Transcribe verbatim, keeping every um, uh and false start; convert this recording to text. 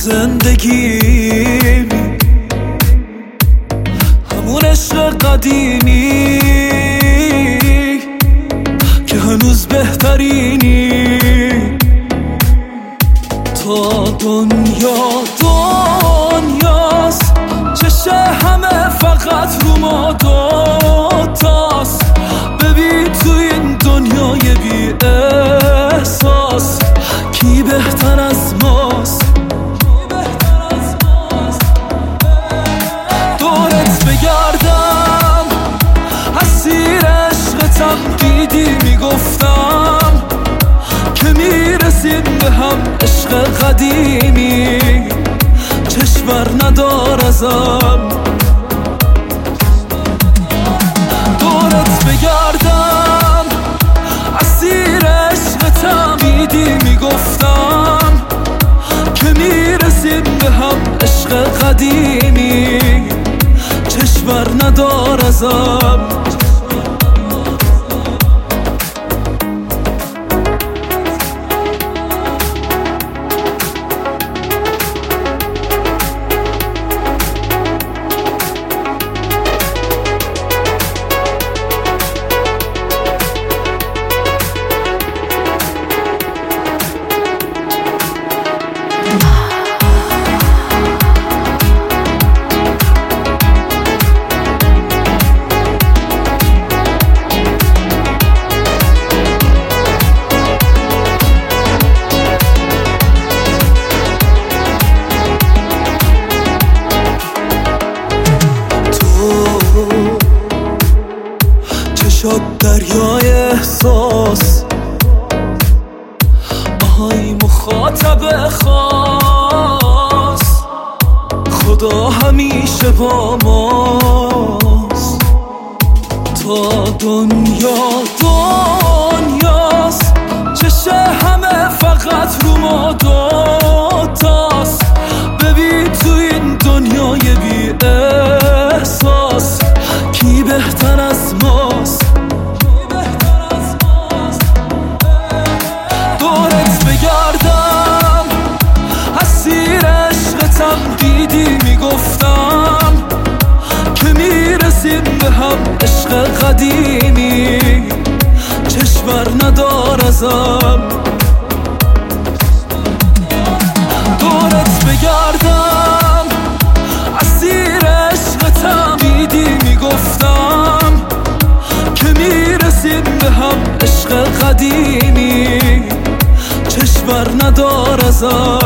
زندگی، همون عشق قدیمی که هنوز بهترینی. تا دنیا دنیاست، چشه همه فقط رو ما دوتاست. ببین تو این دنیای بی احساس کی بهتر از ماست؟ دورت بگردم اسیر عشقتم، دیدی میگفتم که میرسیم به هم. عشق قدیمی چشمر ندار ازم. دورت بگردم اسیر عشقتم، دیدی میگفتم که میرسیم به هم. عشق قدیمی چشمر ندار ازم. چشات دریای احساس، آهای مخاطب خاص. خدا همیشه با ماست. تا دنیا دنیاست، چشه همه فقط رو ما دوتاست. ببین تو این دنیای بی احساس کی بهتر از ماست؟ دورت بگردم اسیر عشقتم، دیدی میگفتم که میرسیم به هم. عشق قدیمی چشمر ندار ازم. دورت بگردم اسیر عشقتم، دیدی میگفتم که میرسیم به هم. عشق قدیمی چشمر ندار ازم.